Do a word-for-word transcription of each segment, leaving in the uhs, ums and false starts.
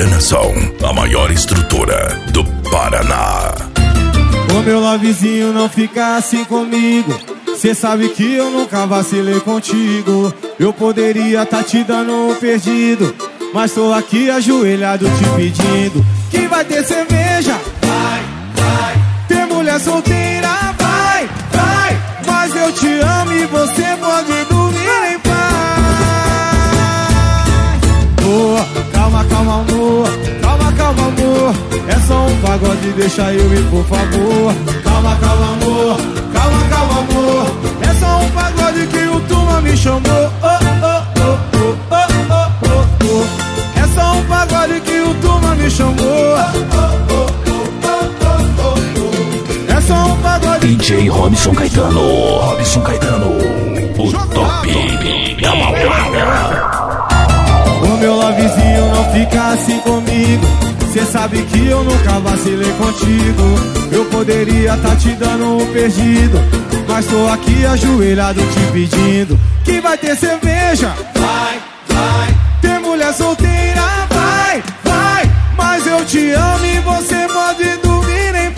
Encarnação, a maior estrutura do Paraná. Ô meu lovezinho, não fica assim comigo. Cê sabe que eu nunca vacilei contigo. Eu poderia tá te dando um perdido, mas tô aqui ajoelhado te pedindo que vai ter cerveja, vai, vai. Ter mulher solteira, vai, vai. Mas eu te amo e você pode dormir em paz. Boa, calma, calma amor, calma, calma amor. É só um pagode, deixa eu ir por favor. Calma, calma amor, calma, calma amor. É só um pagode que o Tuma me chamou. Oh, oh, oh, oh, oh, oh, oh, oh. É só um pagode que o Tuma me chamou. Oh, oh, oh, oh, oh, oh, oh. É só um pagode. D J Robson Caetano, Robson Caetano, o top da balada. Ô meu lovezinho, não fica assim comigo. Cê sabe que eu nunca vacilei contigo. Eu poderia tá te dando um perdido, mas tô aqui ajoelhado te pedindo que vai ter cerveja, vai, vai. Ter mulher solteira, vai, vai. Mas eu te amo e você pode dormir em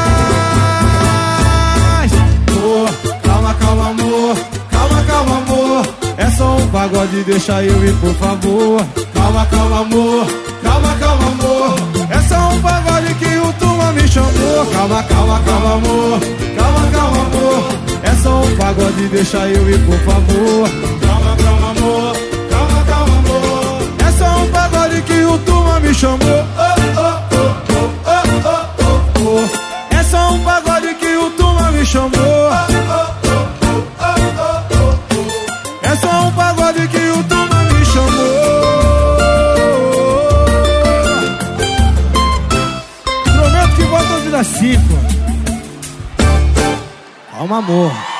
paz. Boa, calma, calma amor, calma, calma amor. É só um pagode, deixa eu ir por favor. Calma, calma amor, calma, calma amor. É só um pagode que o Tuma me chamou. Calma, calma, calma amor, calma, calma amor. É só um pagode, deixa eu ir por favor. Calma, calma amor, calma, calma amor. É só um pagode que o Tuma me chamou. Oh, oh, oh, oh, oh, oh, oh, oh. É só um pagode que o Tuma me chamou. Oh, oh, oh, oh, oh, oh, oh. É só um pagode que o Tuma me chamou. Prometo que volto às cinco. Calma amor.